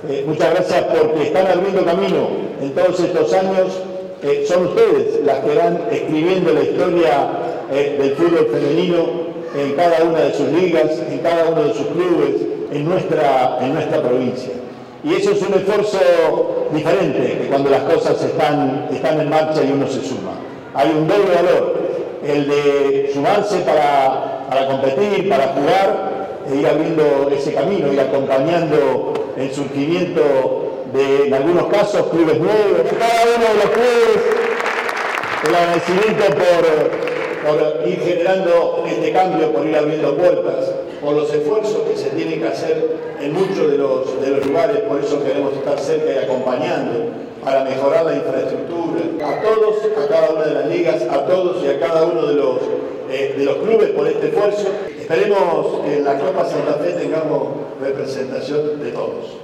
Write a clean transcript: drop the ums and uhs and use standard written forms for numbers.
Muchas gracias porque están abriendo camino en todos estos años. Son ustedes las que van escribiendo la historia del fútbol femenino en cada una de sus ligas, en cada uno de sus clubes, en nuestra provincia. Y eso es un esfuerzo diferente que cuando las cosas están en marcha y uno se suma. Hay un doble valor, el de sumarse para competir, para jugar, e ir abriendo ese camino, ir acompañando el surgimiento de, en algunos casos, clubes nuevos, de cada uno de los clubes, el agradecimiento por ir generando este cambio, por ir abriendo puertas, por los esfuerzos que se tienen que hacer en muchos de los lugares, por eso queremos estar cerca y acompañando, para mejorar la infraestructura, a todos, a cada una de las ligas, a todos y a cada uno de los clubes por este esfuerzo. Esperemos que en la Copa Santa Fe tengamos representación de todos.